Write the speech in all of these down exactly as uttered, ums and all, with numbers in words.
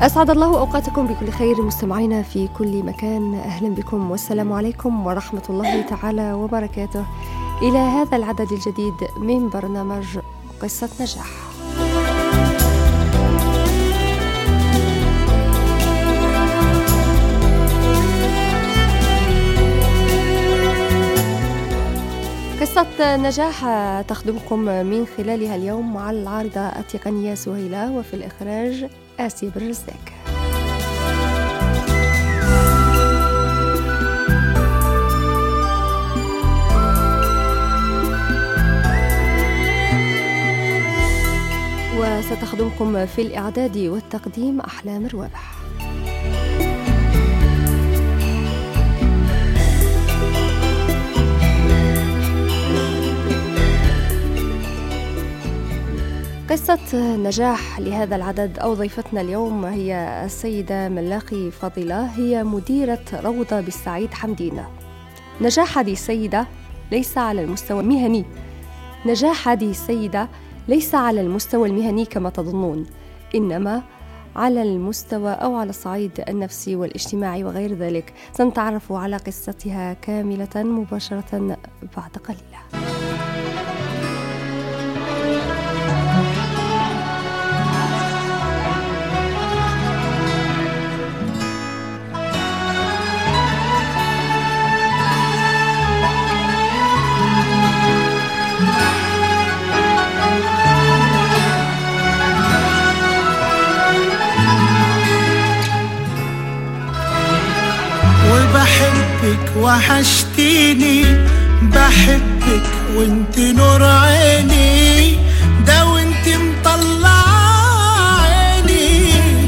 أسعد الله أوقاتكم بكل خير مستمعينا في كل مكان. أهلا بكم والسلام عليكم ورحمة الله تعالى وبركاته إلى هذا العدد الجديد من برنامج قصة نجاح. قصة نجاح تخدمكم من خلالها اليوم مع العارضة التقنية سهيلة، وفي الإخراج آسي بالرزاق. وستخدمكم في الإعداد والتقديم أحلام الرابح. قصة نجاح لهذا العدد أو ضيفتنا اليوم هي السيدة ملاقي فضيلة، هي مديرة روضة بالسعيد حمدين. نجاح هذه السيدة ليس على المستوى المهني نجاح هذه السيدة ليس على المستوى المهني كما تظنون، إنما على المستوى أو على الصعيد النفسي والاجتماعي وغير ذلك. سنتعرف على قصتها كاملة مباشرة بعد قليل. بحبك وحشتيني، بحبك وانت نور عيني، ده وانت مطلع عيني،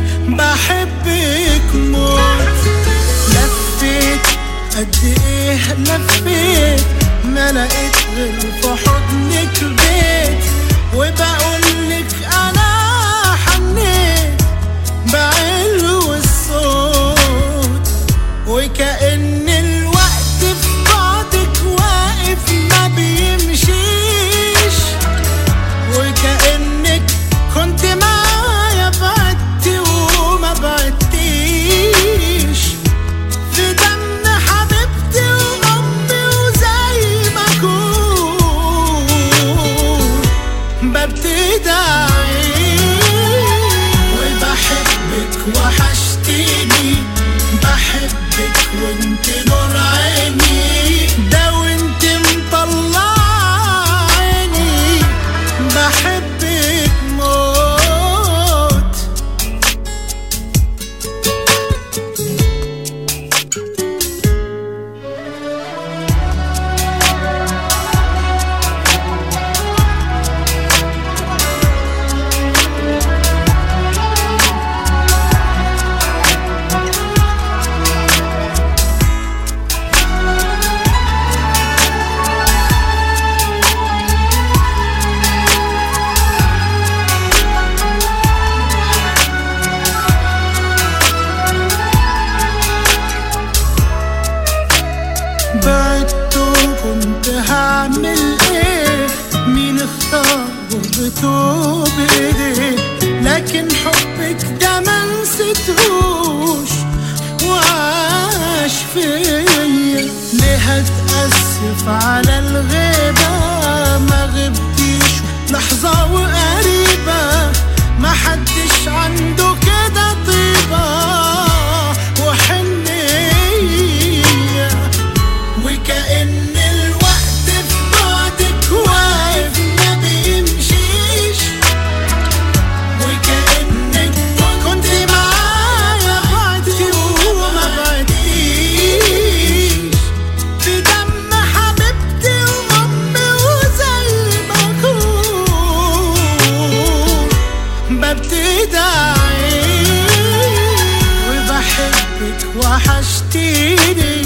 بحبك موت. لفيت قد ايه لفيت، ما لقيت غير في حضنك البيت، وبقولك انا حنيت بعلو الصوت، وكأن الوقت في بعدك واقف ما بيمشيش، وكأنك كنت معايا بعدتي وما بعدتيش، في دم حبيبتي وأمي وزي ما أكون ببتدي أعيش. وبحبك وحشتيني، بحبك وانت نور عيني، ده وانت مطلع عيني، بحبك موت. هعمل ايه؟ مين اختار غربته بايديه، لكن حبك ده ما نسيتهوش وعاش فيا. ليه هتأسف على الغيبة؟ ما غبتيش لحظة وقريبة، ما حدش عنده كده طيبة وحنية، وكأن وحشتيني،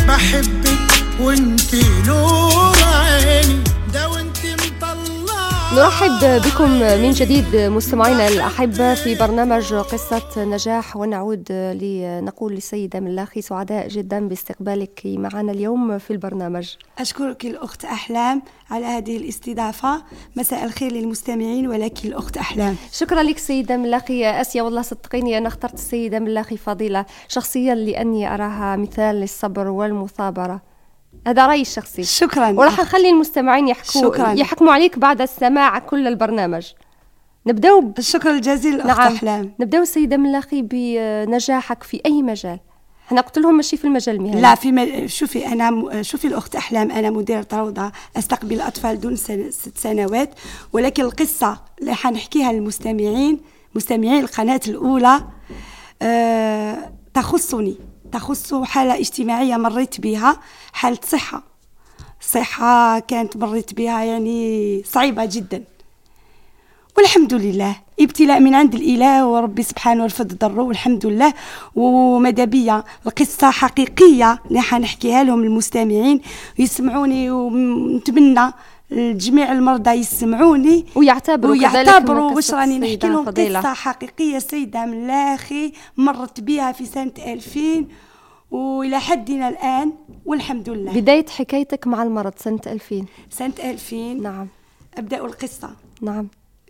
بحبك وانت نور عيني، ده وانت مطلع نرحب بكم من جديد مستمعينا الأحبة في برنامج قصة نجاح، ونعود لنقول للسيدة ملاخي سعداء جدا باستقبالك معنا اليوم في البرنامج. أشكرك الأخت أحلام على هذه الاستضافة. مساء الخير للمستمعين ولك الأخت أحلام. شكرا لك سيدة ملاخي. أسيا والله صدقيني أنا اخترت السيدة ملاخي فضيلة شخصيا لأني أراها مثال للصبر والمثابرة. هذا رأيي الشخصي. شكرا. وراح نخلي المستمعين يحكوا يحكموا عليك بعد السماع كل البرنامج. نبدأ الشكر الجزيل الأخت نعم. أحلام. نبدأ السيدة ملاخي بنجاحك في أي مجال. احنا قلت لهم ماشي في المجال المهني. لا في م... شوفي أنا م... شوفي الأخت أحلام، أنا مديرة روضة أستقبل أطفال دون سن... ست سنوات، ولكن القصة اللي حنحكيها للمستمعين مستمعين القناة الأولى أه... تخصني تخص حالة اجتماعية مريت بها، حالة صحة صحة كانت مريت بها يعني صعيبة جدا، والحمد لله ابتلاء من عند الإله وربي سبحانه والفضل ضره والحمد لله. وماذا بيا القصة حقيقية اللي حنحكيها لهم المستمعين يسمعوني، ونتمنى جميع المرضى يسمعوني ويعتبروا ويعتبروا واش راني نحكي لهم قصة حقيقية سيدة ملاخي مرت بها في سنة ألفين وإلى حدنا الآن والحمد لله. بداية حكايتك مع المرض سنة ألفين. سنة ألفين نعم. أبدأ القصة. نعم.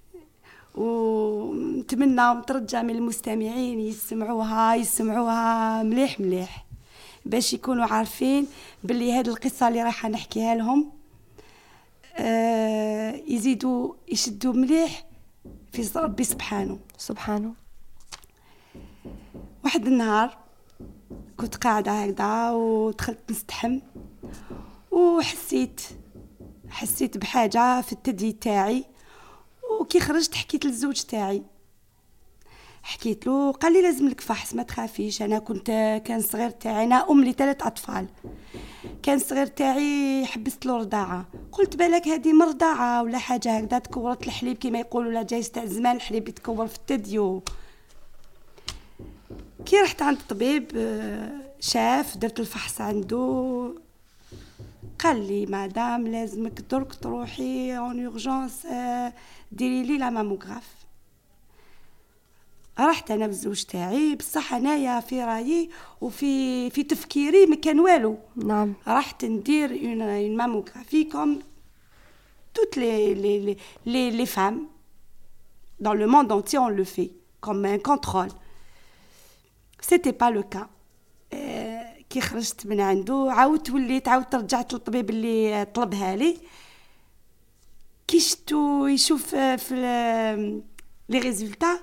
ونتمنى ونترجى من المستمعين يسمعوها يسمعوها مليح مليح باش يكونوا عارفين باللي هذه القصة اللي راح نحكيها لهم آه يزيدوا يشدوا مليح في ربي سبحانه سبحانه. واحد النهار كنت قاعدة هكذا ودخلت نستحم وحسيت حسيت بحاجة في الثدي تاعي، وكي خرجت حكيت للزوج تاعي حكيت له، قال لي لازم لك فحص ما تخافيش. انا كنت كان صغير تاعي انا ام لثلاث اطفال، كان صغير تاعي حبست له رضاعه، قلت بالك هذه مرضعه ولا حاجه هكذا تكورت الحليب كما يقولوا لا جايز تاع زمان الحليب يتكور في الثدي. كي رحت عند الطبيب شاف درت الفحص عنده قال لي مادام لازمك درك تروحي اون اورجونس ديري لي لا ماموغراف. رحت انا بالزوج تاعي بصح انايا في رايي وفي في تفكيري ما كان والو. نعم. رحت ندير اون ماموغرافي كوم toutes les les les les femmes dans le monde entier on le fait comme un contrôle. c'était pas le cas. كي خرجت من عنده عاودت وليت عاودت رجعت للطبيب اللي طلبها لي، كي شفتو يشوف في لي ريزولتا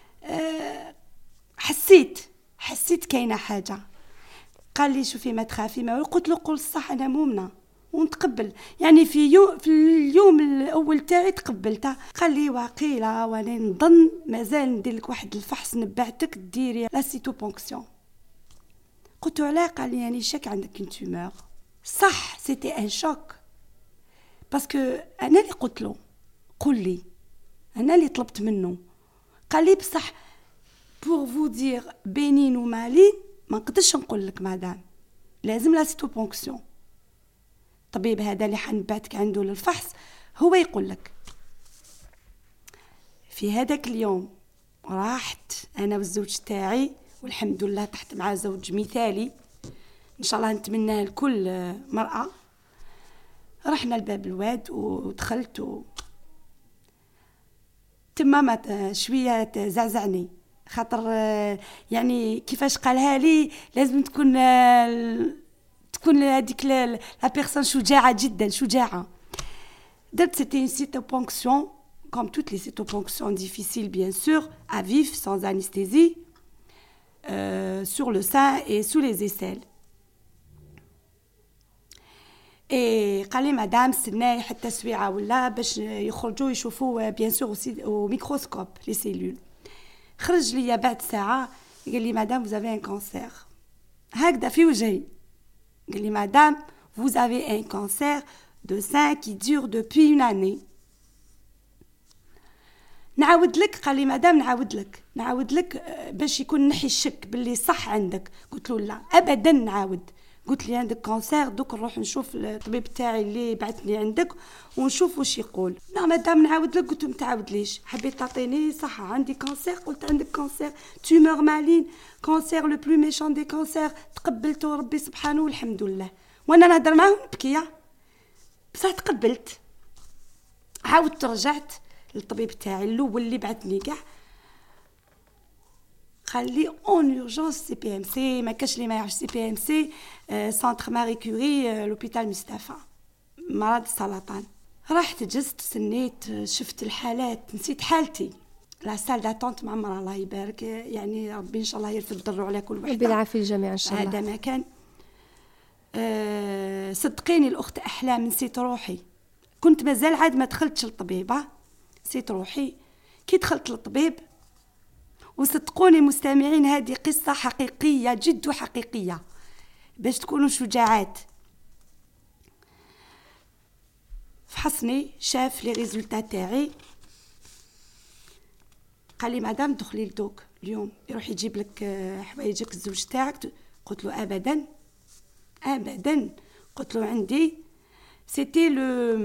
حسيت حسيت كاينه حاجه. قال لي شوفي ما تخافي ما، قلت له قول الصح انا مؤمنه ونتقبل يعني في يوم في اليوم الاول تاعي تقبلتها. قال لي واقيلا وانا نظن مازال ندير لك واحد الفحص نبعتك ديري لا سيتوبونكسيون. قلت له علاش؟ قال لي يعني شك عندك ان تومور. صح سيتي ان شوك باسكو انا اللي قلت له قول لي، انا اللي طلبت منه. قال لي بصح بور فو دير بينين ومالين ما نقدرش نقول لك مادام لازم لا سيتوبونكسيون. الطبيب هذا اللي حنبعتك عنده للفحص هو يقول لك. في هذاك اليوم راحت انا والزوج تاعي والحمد لله تحت مع زوج مثالي ان شاء الله نتمناه لكل مرأة. رحنا لباب الواد ودخلت و... تما شويه زعزعني خاطر يعني كيفاش قالها لي لازم تكون تكون هذيك لا بيرسون شجاعه جدا شجاعه. درت سيتي اون سيتوبونكسيون comme toutes les cytoponctions difficiles bien sûr à vif sans anesthésie euh, sur le sein et sous les aisselles. et قال لي مدام استناي حتى سويعه ولا باش يخرجوا يشوفوا بيان سور او ميكروسكوب لي سيلول. خرج لي بعد ساعه قال لي مدام vous avez un cancer هكذا في وجهي. قال لي مدام vous avez un cancer de sein qui dure depuis une année. نعاود لك قال لي مدام نعاود لك نعاود لك باش يكون نحي الشك باللي صح عندك. قلت له لا ابدا نعاود. قلت لي عندك كانسير، دوك نروح نشوف الطبيب تاعي اللي بعثني عندك ونشوف واش يقول. لا مادام نعاود لك، قلت له ما تعاودليش، حبيت تعطيني صح عندي كانسير، قلت عندك كانسير تيومور مالين، كانسير لو بلو ميشون دي كانسير، تقبلته ربي سبحانه والحمد لله. وانا نهضر معاه ونبكي بصح تقبلت. عاودت رجعت للطبيب تاعي الاول اللي بعثني كاع، قال لي اون اورجونس سي بي ام سي. ما كاش اللي ما يعرفش سي بي ام سي، سانتر ماري كوري، لوبيتال مصطفى، مرض السرطان. رحت جزت سنيت، شفت الحالات، نسيت حالتي. لا سال داتونت معمره الله يبارك، يعني ربي ان شاء الله يرفد ضره على كل وحده، بالعافيه الجميع ان شاء الله. هذا ما كان. أه صدقيني الاخت احلام، نسيت روحي، كنت مازال عاد ما دخلتش للطبيبه، نسيت روحي كي دخلت للطبيب. وصدقوني مستمعين، هذه قصه حقيقيه جد حقيقيه باش تكونوا شجاعات. فحصني، شاف لي ريزولتا تاعي، قال لي مدام دخلي لدوك اليوم يروح يجيب لك حوايجك الزوج تاعك. قلت له ابدا ابدا. قلت له عندي سيتي لو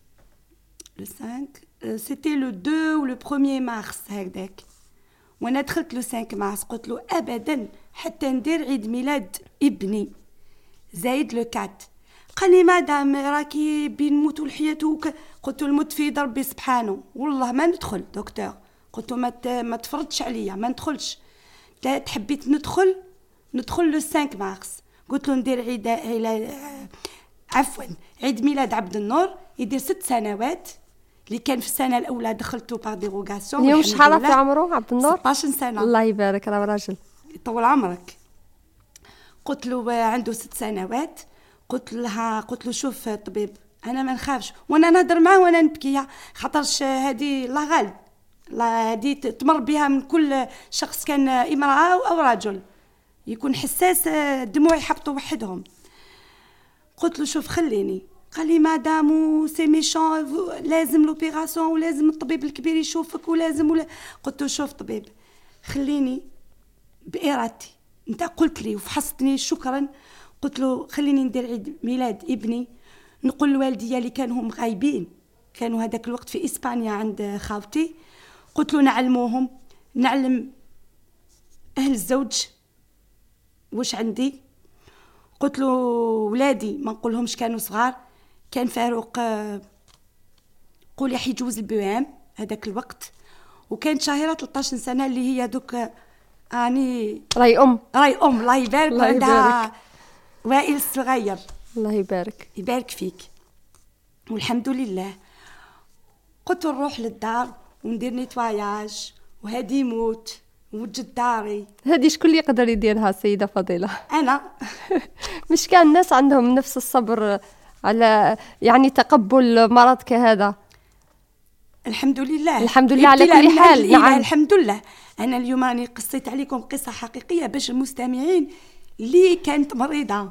لو خمسة، سيتي لو دو و لو بروميير مارس هكذاك، وانا دخلت لو خمسة مارس. قلت له ابدا حتى ندير عيد ميلاد ابني زايد لو أربعة. قال لي مدام راكي بين الموت والحياه. قلت له الموت في يد ربي سبحانه، والله ما ندخل دكتور. قلت له ما ما تفرضش عليا، ما ندخلش. لا تحبيت ندخل ندخل لو خمسة مارس. قلت له ندير عيد عيد عفوا عيد ميلاد عبد النور، يدير ست سنوات، اللي كان في السنه الاولى دخلته باغ ديروغاسيون. اليوم شحال في عمره عبد النور؟ ستة عشر سنه. الله يبارك، راه راجل يطول عمرك. قلت له عنده ست سنوات. قلت لها قلت له شوف طبيب، انا ما نخافش، وانا نهضر معاه وانا نبكي، خاطرش هذه لا غالب، لا هذه تمر بها من كل شخص، كان امراه او رجل يكون حساس، الدموع يحبطوا وحدهم. قلت له شوف خليني. قال لي مادام سي ميشون، لازم لوبيراسيون، ولازم الطبيب الكبير يشوفك، ولازم ولا. قلت له شوف طبيب، خليني بإرادتي، انت قلت لي وفحصتني شكرا. قلت له خليني ندير عيد ميلاد ابني، نقول لوالديا اللي كانوا هم غايبين، كانوا هذاك الوقت في إسبانيا عند خاوتي. قلت له نعلموهم، نعلم أهل الزوج واش عندي. قلت له ولادي ما نقولهمش كانوا صغار، كان فاروق قول يحيى جوز البوام هذاك الوقت، وكانت شهيرة ثلاثة عشر سنة اللي هي دوك اني راي ام راي ام الله يبارك. الله يبارك. وائل الصغير الله يبارك يبارك فيك والحمد لله. قلت نروح للدار وندير نيتواياج، وهادي يموت ووجد داري. هذه شكون اللي يقدر يديرها سيدة فضيلة؟ انا. مش كان الناس عندهم نفس الصبر على يعني تقبل مرض كهذا؟ الحمد لله الحمد لله على كل حال. نعم الحمد لله. انا اليوم راني قصيت عليكم قصه حقيقيه باش المستمعين اللي كانت مريضه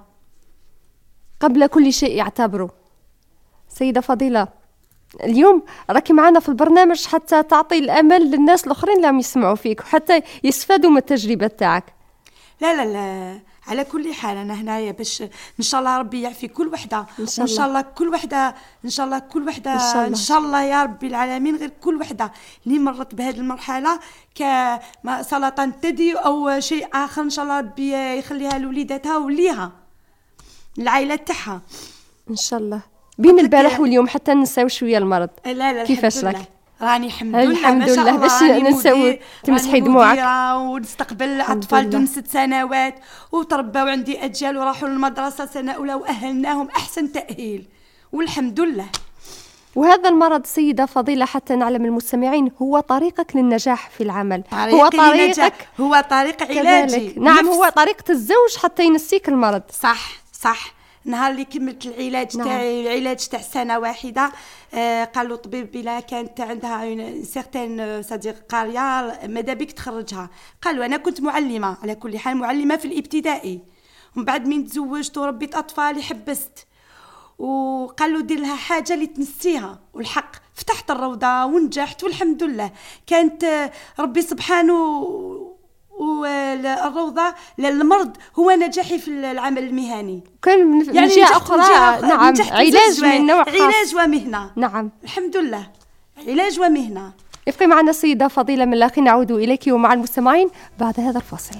قبل كل شيء يعتبروا. سيدة فضيلة، اليوم راكي معنا في البرنامج حتى تعطي الامل للناس الاخرين اللي عم يسمعوا فيك وحتى يستفادوا من التجربه تاعك. لا لا لا، على كل حال انا هنايا باش ان شاء الله ربي يعفي كل وحده، ان شاء الله, إن شاء الله كل وحده ان شاء الله كل وحده ان شاء الله, إن شاء الله يا ربي العالمين، غير كل وحده اللي مرت بهذه المرحله كسرطان الثدي او شيء اخر ان شاء الله ربي يخليها لوليداتها وليها العائله تاعها ان شاء الله. بين البارح واليوم حتى نساو شويه المرض. لا لا كيفاش راك؟ راني الحمد لله الحمد لله باش نساو تمسحي دموعك ونستقبل الاطفال دون ست سنوات وتربوا عندي اجيال وراحوا للمدرسه سنه اولى واهلناهم احسن تاهيل والحمد لله. وهذا المرض سيدة فضيلة حتى نعلم المستمعين هو طريقك للنجاح في العمل، هو طريقك، هو طريق علاجي. نعم نفس. هو طريقة الزوج حتى ينسيك المرض. صح صح. نهار اللي كملت العلاج نعم. تاعي العلاج تاع سنه واحده آه قالوا طبيب بلا كانت عندها سيغتين صديق قاريه ماذا بك تخرجها. قالوا انا كنت معلمه على كل حال، معلمه في الابتدائي، ومن بعد من تزوجت وربيت اطفالي حبست، وقالوا دير لها حاجه اللي تنسيها، والحق فتحت الروضه ونجحت والحمد لله. كانت ربي سبحانه والروضة للمرض هو نجاحي في العمل المهني. كان من يعني جهة أخرى نعم علاج من نوع خاص. علاج ومهنة. نعم الحمد لله علاج ومهنة. ابقي معنا السيدة فضيلة ملاخي، نعود إليك ومع المستمعين بعد هذا الفاصل.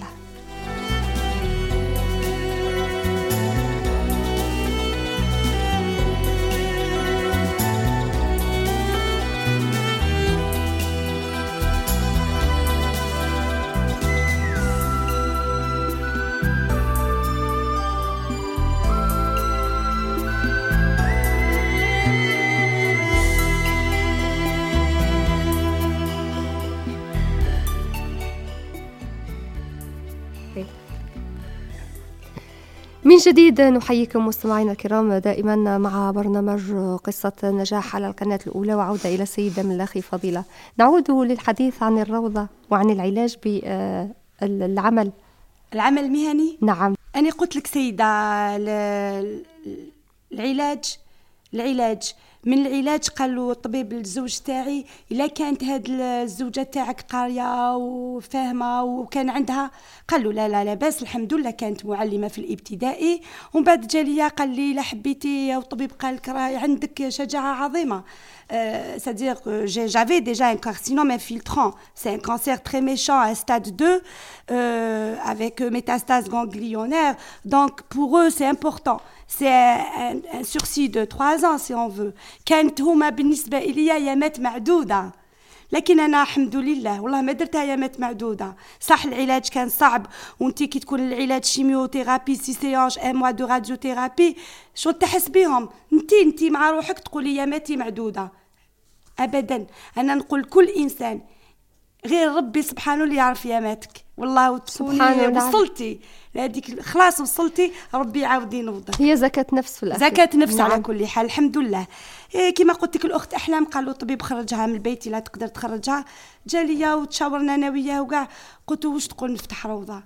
من جديد نحييكم مستمعينا الكرام دائما مع برنامج قصة نجاح على القناة الأولى، وعودة إلى السيدة ملاخي فضيلة. نعود للحديث عن الروضة وعن العلاج بالعمل العمل المهني. نعم أنا قلت لك سيدة العلاج العلاج من العلاج قالوا الطبيب الزوج تاعي إلا كانت هاد الزوجة تاعك قارية وفاهمة وكان عندها، قالوا لا لا لا بس الحمد لله كانت معلمة في الابتدائي، ومن بعد جالية قال لي لا حبيتي والطبيب قال لك راه عندك شجاعة عظيمة. Euh, c'est-à-dire que j'avais déjà un carcinome infiltrant, c'est un cancer très méchant à stade deux euh, avec métastase ganglionnaire, donc pour eux c'est important, c'est un, un, un sursis de trois ans si on veut. كانت هما بالنسبة إلي أيامات معدودة، لكن أنا الحمد لله والله ما درتها أيامات معدودة. صح العلاج كان صعب، وانتي كي تكون العلاج شيميوثيرابي سي سيانج ان موا دو راديوثيرابي شو تحس بيهم انتي انتي مع روحك تقولي أياماتي معدودة. أبدا أنا نقول كل إنسان غير ربي سبحانه اللي يعرف ياماتك والله، وتكوني وصلتي لهذيك خلاص وصلتي ربي يعاود ينوضك. هي زكاة نفس في الأخير، زكاة نفس. نعم. على كل حال الحمد لله. إيه كما قلت لك الأخت أحلام قالوا الطبيب خرجها من البيت لا تقدر تخرجها، جالية وتشاورنا أنا وياه وكاع، قلت واش تقول نفتح روضة،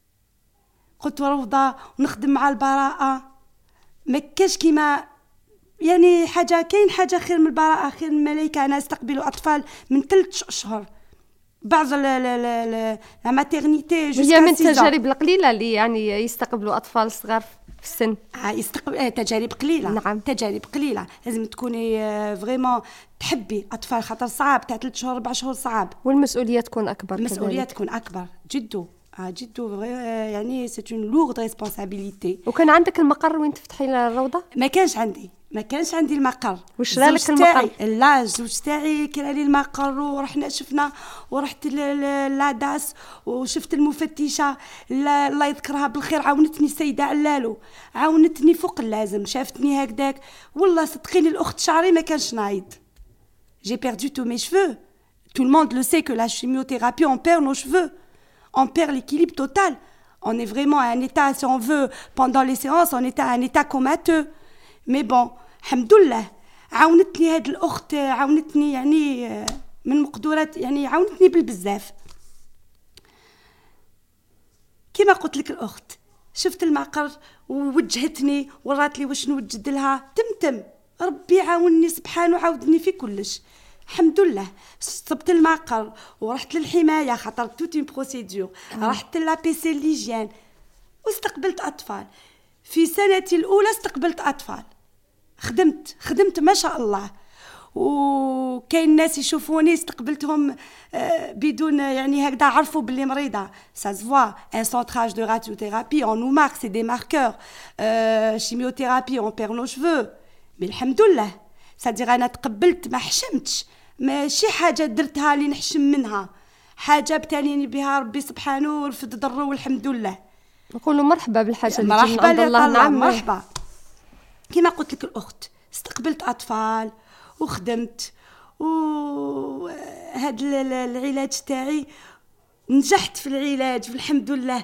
قلت روضة ونخدم مع البراءة، ما كاش كيما يعني حاجة، كاين حاجة خير من البراءة خير من الملائكة. أنا استقبلوا أطفال من ثلاث أشهر بعض لا لا لا لا لا ماتيرنيتي جوسكا هي من التجارب القليلة اللي يعني يستقبلوا أطفال صغار في السن. آه يستقبل آه تجارب قليلة. نعم تجارب قليلة، لازم تكوني آه فريمون تحبي أطفال، خاطر صعب تاع ثلاث شهور أربع شهور صعب، والمسؤولية تكون أكبر. المسؤولية تكون أكبر جدو آه جدو يعني سيت اون لورد ريسبونسابيليتي. وكان عندك المقر وين تفتحي الروضة؟ ما كانش عندي ما كانش عندي المقر. وش رالك المقر؟ لا الزوج تاعي كان لي المقر، ورحنا شفنا ورحت لاداس وشفت المفتشه الله يذكرها بالخير، عاونتني السيده علالو، عاونتني فوق اللازم، شافتني هكذاك والله صدقيني الاخت شعري ما كانش نايض. j'ai perdu tous mes cheveux, tout le monde le sait que la chimiothérapie on perd nos cheveux, on perd l'équilibre total, on est vraiment à un état, si on veut pendant les séances on est à un état comateux. مي بون الحمد لله عاونتني هاد الاخت، عاونتني يعني من مقدورات، يعني عاونتني بالبزاف. كما قلت لك الاخت شفت المقر ووجهتني ورات لي واش نوجد لها، تمتم ربي عاونني سبحانه عاودني في كلش الحمد لله. صبت المقر ورحت للحمايه خاطر توت اون بروسيدور، رحت لا بي سي ليجين واستقبلت اطفال. في سنتي الاولى استقبلت اطفال، خدمت خدمت ما شاء الله، وكاين ناس يشوفوني استقبلتهم بدون يعني هكذا عرفوا باللي مريضه. ça se voit un centrage de radiothérapie on nous marque, c'est des marqueurs. euh, chimiothérapie on perd nos cheveux mais الحمد لله صديق انا تقبلت ما حشمتش، ماشي حاجه درتها لي نحشم منها، حاجه ابتليني بها ربي سبحانه ورفد ضره والحمد لله. نقولوا مرحبا بالحاجه اللي مرحبا عند الله. نعم مرحبا. كما قلت لك الاخت استقبلت اطفال وخدمت، وهذا العلاج تاعي نجحت في العلاج والحمد لله.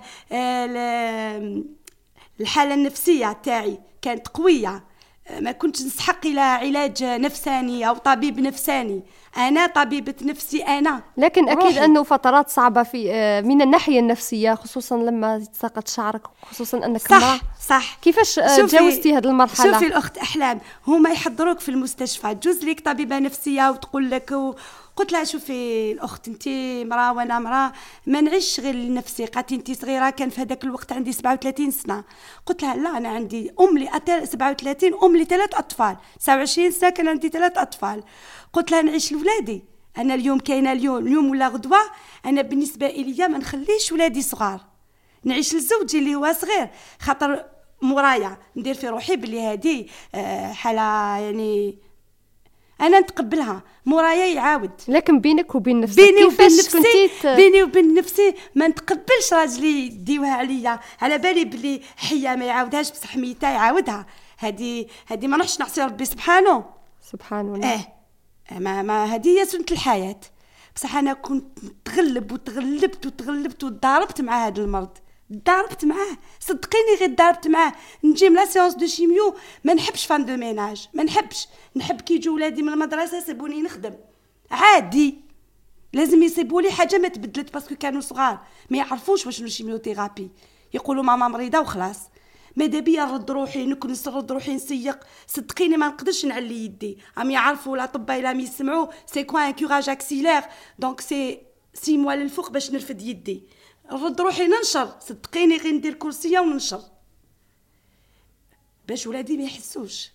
الحاله النفسيه تاعي كانت قويه، ما كنتش نسحق الى علاج نفساني او طبيب نفساني، انا طبيبه نفسي انا. لكن اكيد روحي. انه فترات صعبه في من الناحيه النفسيه، خصوصا لما تساقط شعرك، خصوصا انك صح صح. كيفاش تجاوزتي هذه المرحله؟ شوفي الاخت احلام، هما يحضروك في المستشفى، تجوز لك طبيبه نفسيه وتقول لك و... قلت لها شوفي الاخت انت مراه وانا مراه، ما نعيش غير لنفسي. قالت انت صغيره، كان في هذاك الوقت عندي سبعة وثلاثين سنه. قلت لها لا، انا عندي ام لي سبعة وثلاثين، ام لي ثلاث اطفال، تسعة وعشرين سنه كان عندي ثلاث اطفال. قلت لها نعيش لولادي، انا اليوم كاينه اليوم اليوم ولا غدوه، انا بالنسبه لي ما نخليش ولادي صغار، نعيش لزوجي اللي هو صغير، خاطر مرايا ندير في روحي بلي هذه حاله يعني انا نتقبلها، مورايا يعاود. لكن بينك وبين نفسك بيني وبين نفسي كنتيت... بيني وبين نفسي ما نتقبلش راجلي يديوها عليا، على بالي بلي حيه ما يعاودهاش، بصح ميته يعاودها. هذه هذه ما نروحش نعصي ربي سبحانه سبحانه. اه ما ما هذه هي سنه الحياه. بصح انا كنت نتغلب وتغلبت وتغلبت وضاربت مع هذا المرض، ضاربت معاه صدقيني، غير ضاربت معاه. نجي من لا سيونس دو شيميو ما نحبش فان دو ميناج، ما نحبش نحب كي يجوا ولادي من المدرسه يسيبوني نخدم عادي، لازم يسيبوا لي حاجه ما تبدلت باسكو كانوا صغار ما يعرفوش واش شيميو ثيرابي، يقولوا ماما مريضه وخلاص. ماذا بيا نرد روحي نكنس، نرد روحي نسيق، صدقيني ما نقدرش نعلي يدي. عم يعرفوا الاطباء الا يسمعوا سي كوا ان كوراج اكسيلير، دونك سي سي موا للفوق باش نرفد يدي، نرد روحي ننشر، صدقيني غير ندير كرسيه وننشر باش ولادي ما يحسوش.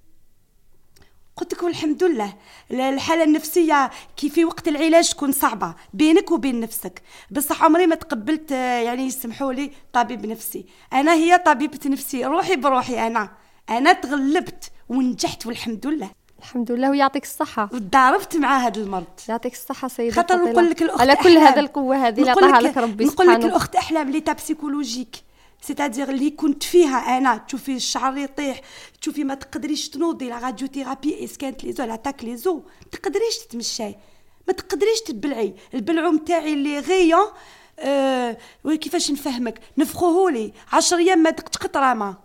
قلت لكم الحمد لله الحاله النفسيه كي في وقت العلاج تكون صعبه بينك وبين نفسك، بصح عمري ما تقبلت يعني يسمحوا لي طبيب نفسي. انا هي طبيبه نفسي روحي بروحي، انا انا تغلبت ونجحت والحمد لله. الحمد لله ويعطيك الصحه. وتضاربت مع هذا المرض. يعطيك الصحه سيدة خاطر نقول لك الاخت على كل هذا القوه هذه اللي عطاها لك ربي سبحانه. نقول لك الاخت احلام لي تاب سيكولوجيك، سيتادير اللي كنت فيها انا، تشوفي الشعر يطيح، تشوفي ما تقدريش تنوضي، لا راديو ثيرابي اسكانت لي زو لاتاك لي زو، ما تقدريش تتمشاي، ما تقدريش تبلعي. البلعوم تاعي اللي غيون أه كيفاش نفهمك، نفخوهولي عشر ايام ما دقت قطره ما،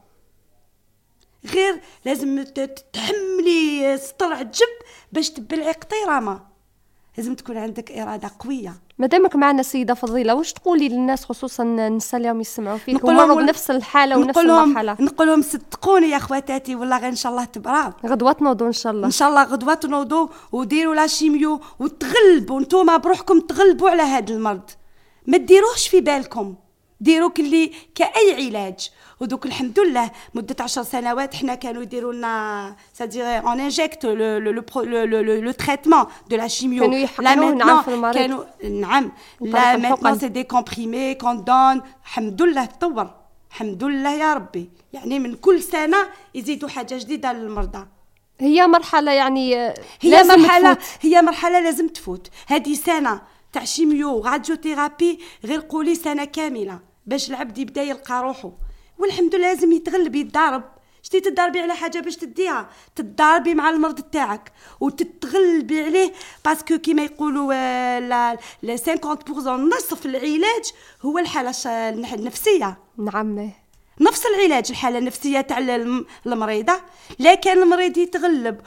غير لازم تحملي سطر عجب باش تبلعي قطيره ما، لازم تكون عندك اراده قويه. مادامك معنا سيدة فضيلة، واش تقولي للناس خصوصا النساء اللي يسمعوا فيك ومروا بنفس الحالة ونفس المرحلة؟ نقول لهم صدقوني يا اخواتاتي والله غير ان شاء الله تبراو، غدوة تنوضوا ان شاء الله، ان شاء الله غدوة تنوضوا وديروا لا شيميو وتغلبوا نتوما بروحكم، تغلبوا على هذا المرض، ما ديروهش في بالكم، ديروك اللي كأي علاج. ودوك الحمد لله مدة عشر سنوات حنا كانوا يديروا لنا سادير اون انجكت لو لو لو لو تريتمون دو لا شيميو، كانوا يحقنوه نعم في المريض، كانوا نعم لا ميتنون سي دي كومبريمي كوندون. الحمد لله تطور الحمد لله يا ربي، يعني من كل سنة يزيدوا حاجة جديدة للمرضى. هي مرحلة يعني هي مرحلة هي مرحلة لازم تفوت. هذه سنة تاع شيميو راديو ثيرابي غير قولي سنة كاملة باش العبد يبدا يلقى روحه، والحمد لله لازم يتغلب يتضارب. شتي تضاربي على حاجه باش تديها، تضاربي مع المرض تاعك وتتغلبي عليه، باسكو كيما يقولوا لا خمسين بالمئة نصف العلاج هو الحاله النفسيه. نعم نفس العلاج الحاله النفسيه تاع المريضه، لكن المريض يتغلب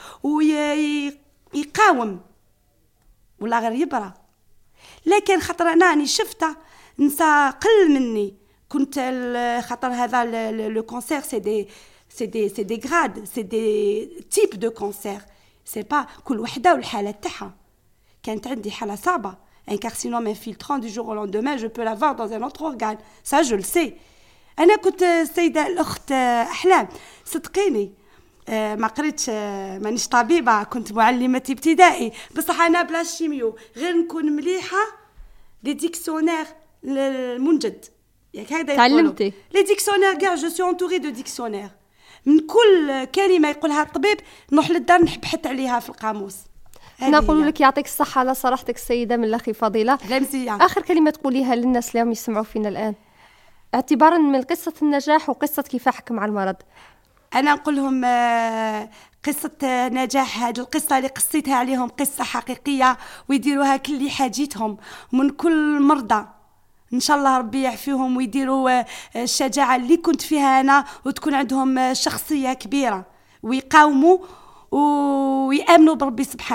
ويقاوم ولا غير يبرى. لكن خاطر انا راني شفتها نسا قل مني، كنت خاطر هذا لو كونسير سي دي سي دي سي دي غراد، سي دي تيب دو كونسير، سي با كل وحده والحاله تاعها. كانت عندي حاله صعبه، ان كارسينوم انفيلترون دو جور او لوندومان جو بو لافوار دون ان اوتر اورغان، سا جو لسي. انا كنت السيده الاخت احلام صدقيني ما قريتش، مانيش طبيبه، كنت معلمه ابتدائي، بصح انا بلا شيميو غير نكون مليحه لي ديكسيونير المنجد، ياك هكذا تعلمتي لي ديكسيونير كاع، جو سي انتوري دو ديكسيونير، من كل كلمه يقولها الطبيب نروح للدار نبحث عليها في القاموس. نقول لك يعطيك الصحه على صراحتك السيده من الاخي فضيله. غمزيه اخر كلمه تقوليها للناس اللي هم يسمعوا فينا الان، اعتبارا من قصه النجاح وقصه كفاحك مع المرض. انا نقول لهم قصه نجاح، هذه القصه اللي قصيتها عليهم قصه حقيقيه، ويديروها كل حاجتهم من كل مرضى، ان شاء الله ربي يعفيهم ويديروا الشجاعه اللي كنت فيها انا، وتكون عندهم شخصيه كبيره ويقاوموا ويامنوا بربي سبحانه.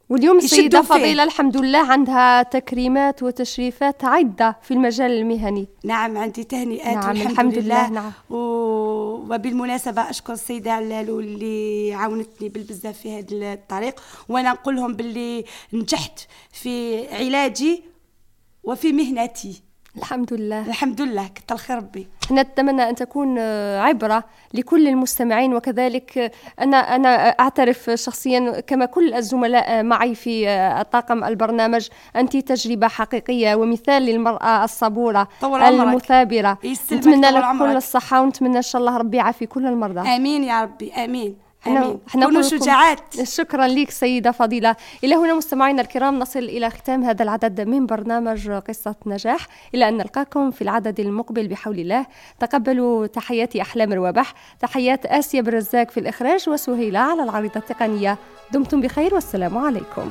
واليوم السيدة يشدوا فيه. فضيلة الحمد لله عندها تكريمات وتشريفات عدة في المجال المهني. نعم عندي تهنئات نعم والحمد الحمد لله, لله. نعم. و... وبالمناسبة أشكر السيدة علالو اللي عاونتني بالبزاف في هذا الطريق، وأنا نقول لهم باللي نجحت في علاجي وفي مهنتي الحمد لله. الحمد لله، كتر خير ربي. نتمنى أن تكون عبرة لكل المستمعين، وكذلك أنا أنا أعترف شخصيا كما كل الزملاء معي في طاقم البرنامج، أنت تجربة حقيقية ومثال للمرأة الصبورة المثابرة. نتمنى لك كل الصحة، ونتمنى إن شاء الله ربي يعافي كل المرضى. آمين يا ربي آمين. آمين. كونوا شجاعات. شكرا لك سيدة فضيلة. إلى هنا مستمعينا الكرام نصل إلى ختام هذا العدد من برنامج قصة نجاح، إلى أن نلقاكم في العدد المقبل بحول الله. تقبلوا تحياتي أحلام روابح، تحيات آسيا بالرزاق في الإخراج، وسهيلة على العريضة التقنية. دمتم بخير والسلام عليكم.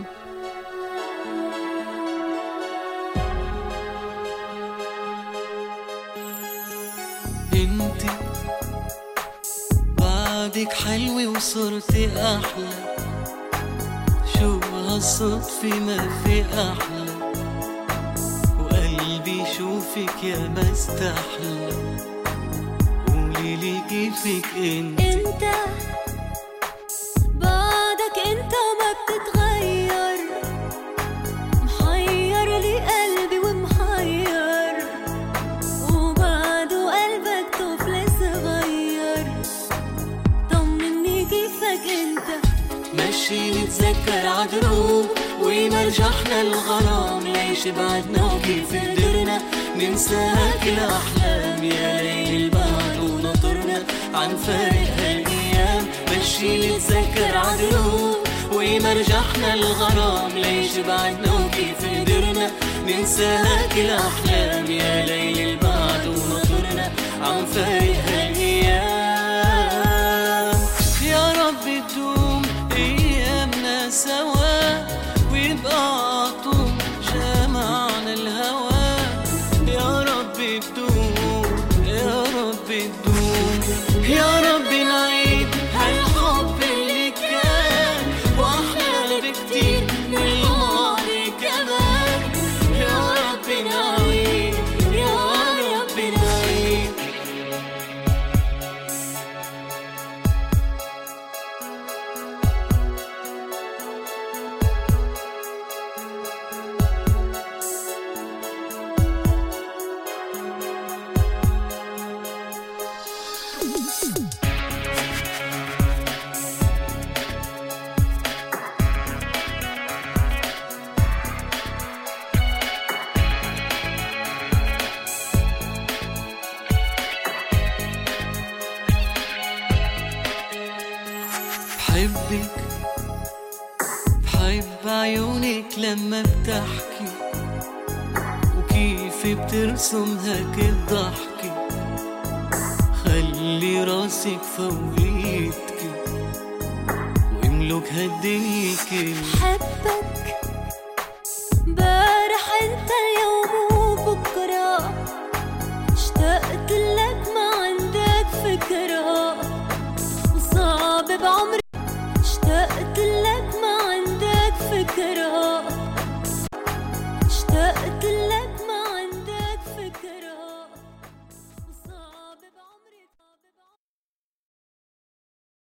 بعدك حلوة وصرتي أحلى، شو هالصدفة ما في أحلى، وقلبي شوفك يا ما استحلى. قوليلي كيفك انت انت بعدك انت ما بتتغير، محير لي قلبي ومحير، وبعده قلبك طفل صغير. طمني كيفك انت، مشي نتذكر عدروب ومرجحنا الغرام، ليش بعدنا وكيف قدرنا ننسى كل أحلام. يا ليل البعد ونطرنا عن فارق هالأيام، مشي نتذكر عدروب ومرجحنا الغرام، ليش بعدنا وكيف قدرنا ننسى كل أحلام. يا ليل البعد ونطرنا عن فارق هالأيام. يا رب تدوم أيامنا سوا، ويبقى عطول جمعنا الهوى. يا رب تدوم يا رب تدوم، يا رب نعيد هالحب اللي كان، وأحلى بكتير من الماضي كمان. يا رب نعيد يا رب نعيد. بحبك بحب عيونك لما بتحكي، وكيف بترسم هيك الضحكة. خلي راسك فوقيتك واملك هالدنيا كل. بحبك بارح انت اليوم